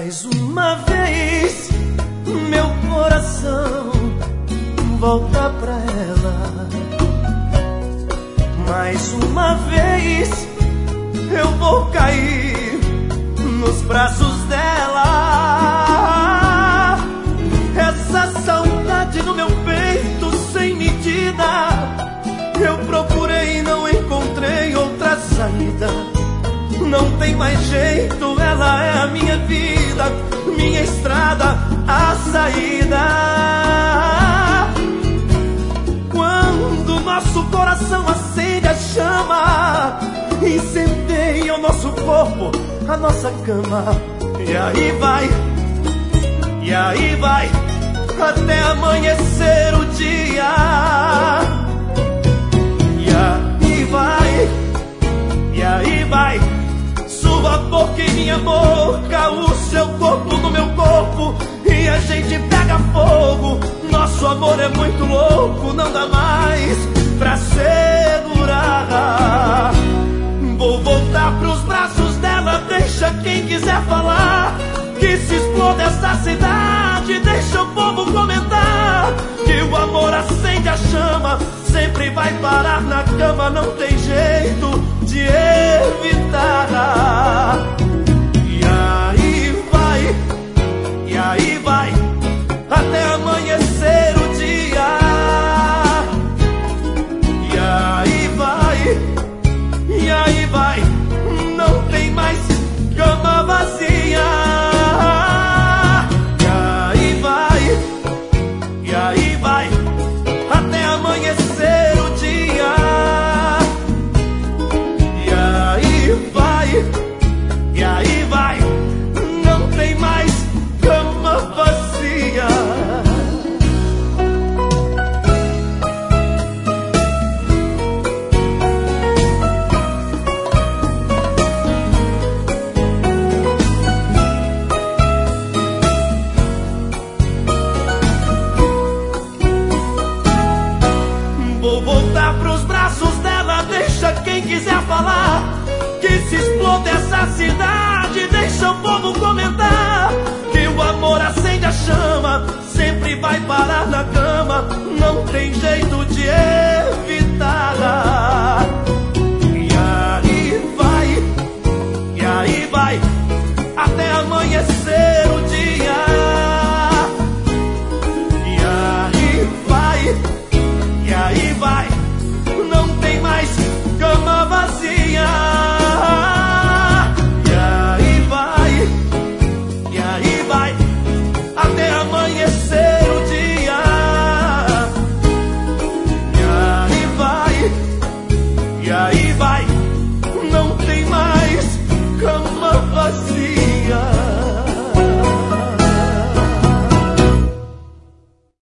Mais uma vez, meu coração volta pra ela. Mais uma vez, eu vou cair nos braços dela. Essa saudade no meu peito sem medida, eu procurei e não encontrei outra saída. Não tem mais jeito, ela é a minha vida, minha estrada, a saída. Quando nosso coração acende a chama, incendeia o nosso corpo, a nossa cama. E aí vai, até amanhecer o dia. E aí vai, sua boca em minha boca, o seu corpo no meu corpo, e a gente pega fogo. Nosso amor é muito louco, não dá mais pra segurar. Vou voltar pros braços dela, deixa quem quiser falar, que se exploda essa cidade, deixa o povo comentar, que o amor acende a chama, sempre vai parar na cama, não tem jeito de evitar. E aí vai, até amanhecer o dia. E aí vai, não tem mais cama vazia. E aí vai, até amanhecer o dia. E aí vai, não tem mais cama vazia. Vou voltar pros braços dela, deixa quem quiser falar, que se exploda essa cidade, deixa o povo comentar, que o amor acende a chama, sempre vai parar na cama, não tem jeito de evitar. E aí vai, até amanhecer o dia. E aí vai, não tem mais cama vazia. E aí vai, até amanhecer o dia. E aí vai,